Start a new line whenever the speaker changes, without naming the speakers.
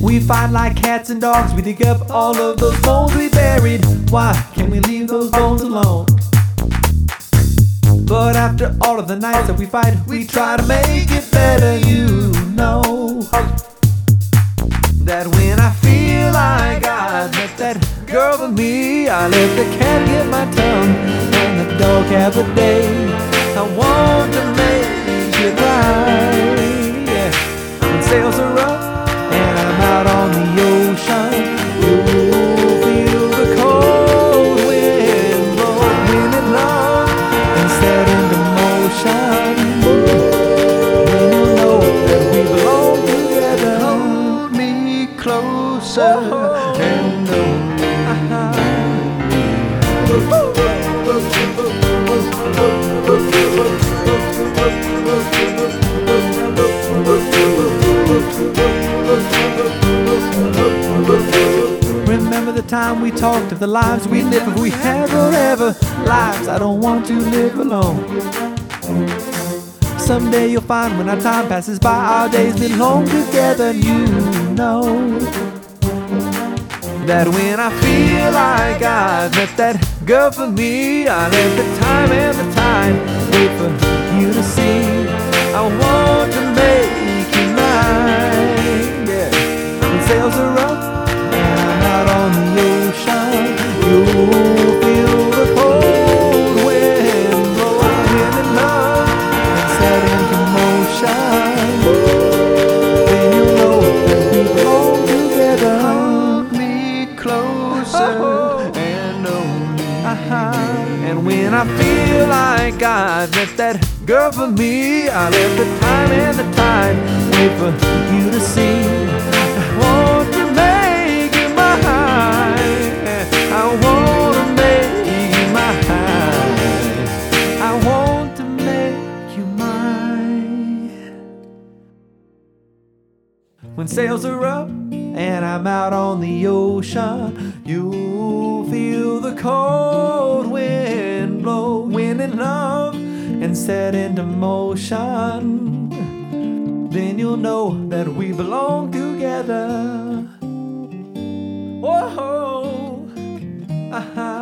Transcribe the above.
We fight like cats and dogs, we dig up all of those bones we buried. Why can't we leave those bones alone? But after all of the nights that we fight, we try to make it better. You know that when I feel like I met that girl for me, I let the cat get my tongue and the dog have a day. I want to make it right, yeah. When sails are up and I'm out on the ocean, you'll feel the cold wind blow, wind and love, and set into motion. Then you'll know that we belong together. Hold me closer and know Remember the time we talked of the lives we'd live if we had forever. Lives I don't want to live alone. Someday you'll find when our time passes by, our days belong together. And you know that when I feel like I've met that girl for me, I let the time and the tide wait for you to see. I want to make you mine, yeah. When sails are up and I'm out on the ocean, you'll feel the cold wind blow, wind and love, and set into motion. Then you'll know that we belong together. Hold me closer and know me. And when I feel like I've met that girl for me, I let the time and the tide wait for you to see. I want to make you mine. I want to make you mine. I want to make you mine. When sails are up and I'm out on the ocean, you'll feel the cold wind blow, wind and love, and set into motion. Then you'll know that we belong together. Whoa,